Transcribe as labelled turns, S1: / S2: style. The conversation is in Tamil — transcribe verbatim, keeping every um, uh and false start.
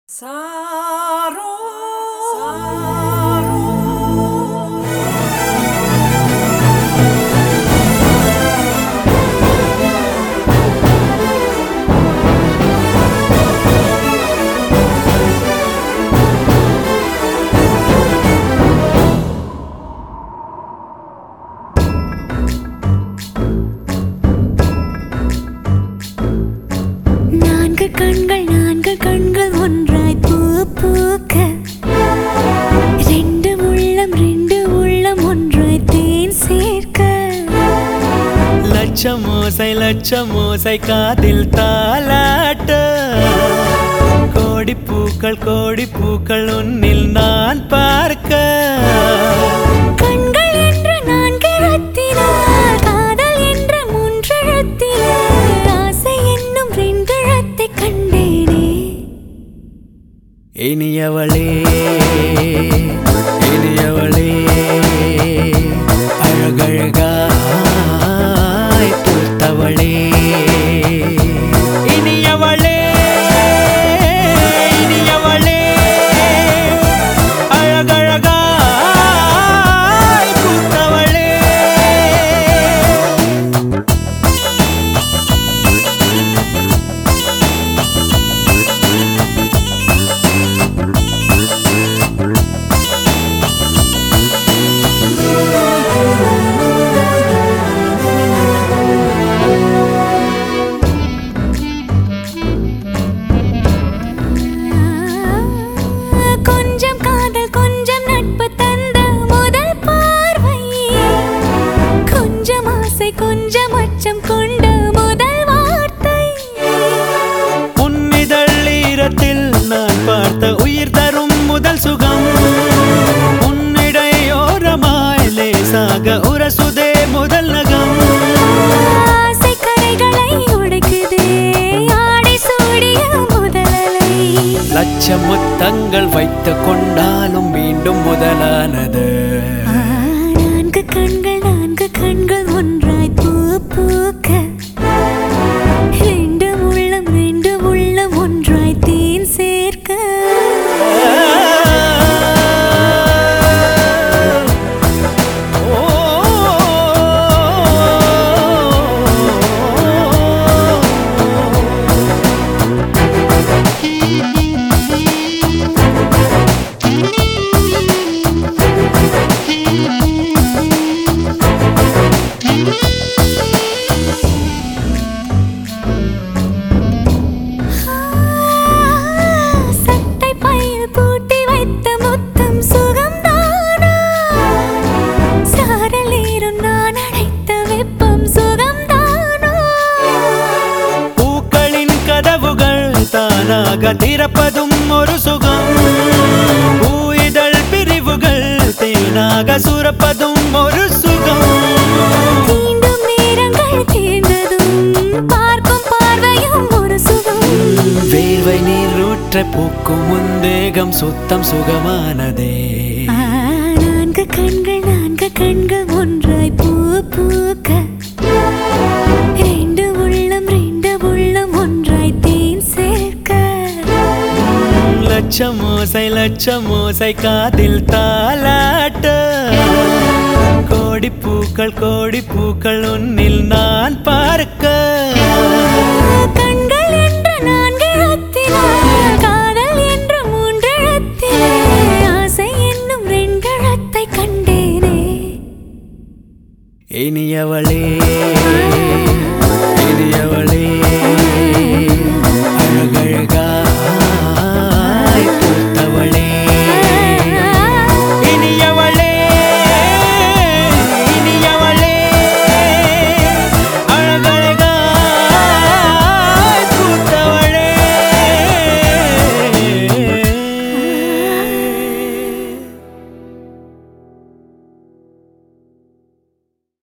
S1: சாரோ சாரோ
S2: நான்கு கண்கள் நான்கு கண்கள் ஒன்றாய் பூ பூக்க, ரெண்டு உள்ளம் ரெண்டு உள்ளம் ஒன்றாய் தேன் சேர்க்க.
S3: லட்சம் ஓசை லட்சம் ஓசை காதில் தாலாட்ட, கோடி பூக்கள் கோடி பூக்கள் உன்னில் நான் பார்க்க.
S2: கண்கள் என்ற நான்கு எழுத்தினார், காதல் என்ற மூன்று எழுத்தினார், ஆசை என்னும் ரெண்டு எழுத்தை கண்டேனே.
S3: இனியவளே இனியவளே அழகழகாய் பூத்தவளே. இனியவளே இனியவளே அழகழகாய் பூத்தவளே.
S2: கொஞ்சம் காதல் கொஞ்சம் நட்பு தந்த முதல் பார்வை, கொஞ்சம் ஆசை கொஞ்சம் அச்சம் கொண்ட முதல் வார்த்தை.
S3: உன்னிதழ் ஈரத்தில் நான் பார்த்த உயிர் தரும் முதல் சுகம், உன்னிடையோரமாய் லேசாக உரசுதே முதல் நகம்.
S2: ஆசை கரைகளை உடைக்குதே ஆடை சூடிய முதல் அலை.
S3: லட்சம் முத்தங்கள் வைத்து கொண்டாலும் மீண்டும் முதலானது.
S2: ஆ, நான்கு கண்கள் நான்கு கண்கள் ஒன்றாய் பூ பூக்க, ரெண்டு உள்ளம் ரெண்டு உள்ளம் ஒன்றாய் தேன் சேர்க்க. சட்டை பையில் பூட்டி வைத்த முத்தம் சுகம்தானா, சாரலேறும் நான் அடைத்த வெப்பம் சுகம்தானா.
S3: பூக்களின் கதவுகள் தானாக திறப்பதும் ஒரு சுகம், பூயிதழ் பிரிவுகள் தேனாக சுரப்பதும் ஒரு சுகம்.
S2: தீண்டும் நேரங்கள் தீர்ந்ததும் பார்க்கும் பார்வையும் ஒரு சுகம்.
S3: வேர்வை நீரூற்ற பூக்கும் முந்தேகம் சுத்தம் சுகமானதே.
S2: ஆ, நான்கு கண்கள் நான்கு கண்கள் ஒன்றாய் பூ பூக்க, ரெண்டு உள்ளம் ரெண்டு உள்ளம் ஒன்றாய் தேன் சேர்க்க.
S3: லட்சம் ஓசை லட்சம் ஓசை காதில் தாலாட்ட, கோடி பூக்கள் கோடி பூக்கள் உன்னில் நான் பார்க்க.
S2: கண்கள் என்ற நான்கு எழுத்தினார், காதல் என்ற மூன்று எழுத்திலே, ஆசை என்னும் ரெண்டு எழுத்தை கண்டேனே.
S3: இனியவளே இனியவளே